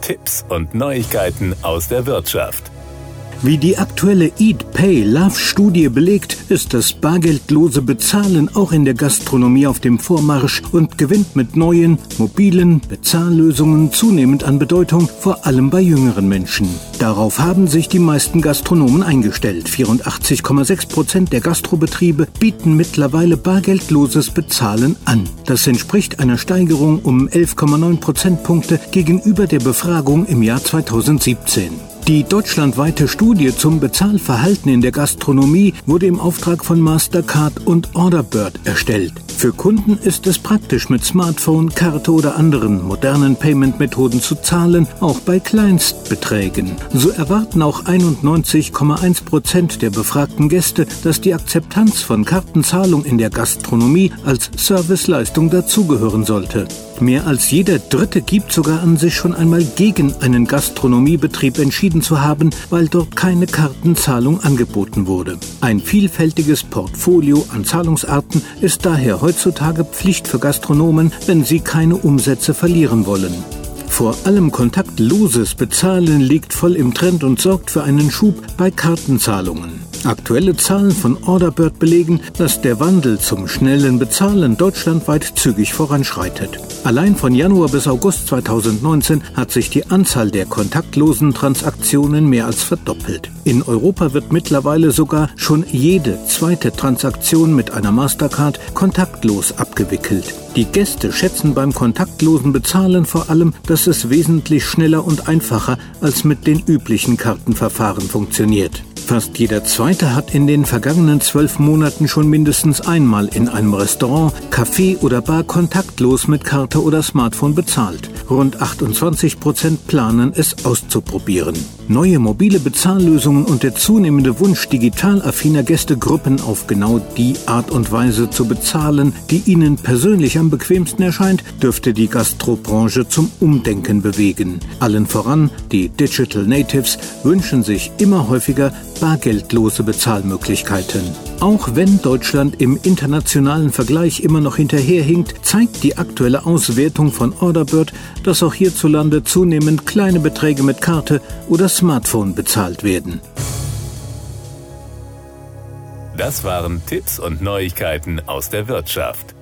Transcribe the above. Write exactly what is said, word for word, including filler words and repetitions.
Tipps und Neuigkeiten aus der Wirtschaft. Wie die aktuelle Eat, Pay, Love-Studie belegt, ist das bargeldlose Bezahlen auch in der Gastronomie auf dem Vormarsch und gewinnt mit neuen, mobilen Bezahllösungen zunehmend an Bedeutung, vor allem bei jüngeren Menschen. Darauf haben sich die meisten Gastronomen eingestellt. vierundachtzig Komma sechs Prozent der Gastrobetriebe bieten mittlerweile bargeldloses Bezahlen an. Das entspricht einer Steigerung um elf Komma neun Prozentpunkte gegenüber der Befragung im Jahr zweitausendsiebzehn. Die deutschlandweite Studie zum Bezahlverhalten in der Gastronomie wurde im Auftrag von Mastercard und Orderbird erstellt. Für Kunden ist es praktisch, mit Smartphone, Karte oder anderen modernen Payment-Methoden zu zahlen, auch bei Kleinstbeträgen. So erwarten auch einundneunzig Komma eins Prozent der befragten Gäste, dass die Akzeptanz von Kartenzahlung in der Gastronomie als Serviceleistung dazugehören sollte. Mehr als jeder Dritte gibt sogar an, sich schon einmal gegen einen Gastronomiebetrieb entschieden zu haben, weil dort keine Kartenzahlung angeboten wurde. Ein vielfältiges Portfolio an Zahlungsarten ist daher heutzutage Pflicht für Gastronomen, wenn sie keine Umsätze verlieren wollen. Vor allem kontaktloses Bezahlen liegt voll im Trend und sorgt für einen Schub bei Kartenzahlungen. Aktuelle Zahlen von Orderbird belegen, dass der Wandel zum schnellen Bezahlen deutschlandweit zügig voranschreitet. Allein von Januar bis August zweitausendneunzehn hat sich die Anzahl der kontaktlosen Transaktionen mehr als verdoppelt. In Europa wird mittlerweile sogar schon jede zweite Transaktion mit einer Mastercard kontaktlos abgewickelt. Die Gäste schätzen beim kontaktlosen Bezahlen vor allem, dass es wesentlich schneller und einfacher als mit den üblichen Kartenverfahren funktioniert. Fast jeder Zweite hat in den vergangenen zwölf Monaten schon mindestens einmal in einem Restaurant, Café oder Bar kontaktlos mit Karte oder Smartphone bezahlt. Rund achtundzwanzig Prozent planen, es auszuprobieren. Neue mobile Bezahllösungen und der zunehmende Wunsch digital affiner Gästegruppen auf genau die Art und Weise zu bezahlen, die ihnen persönlich am bequemsten erscheint, dürfte die Gastrobranche zum Umdenken bewegen. Allen voran, die Digital Natives wünschen sich immer häufiger bargeldlose Bezahlmöglichkeiten. Auch wenn Deutschland im internationalen Vergleich immer noch hinterherhinkt, zeigt die aktuelle Auswertung von Orderbird, dass auch hierzulande zunehmend kleine Beträge mit Karte oder Smartphone bezahlt werden. Das waren Tipps und Neuigkeiten aus der Wirtschaft.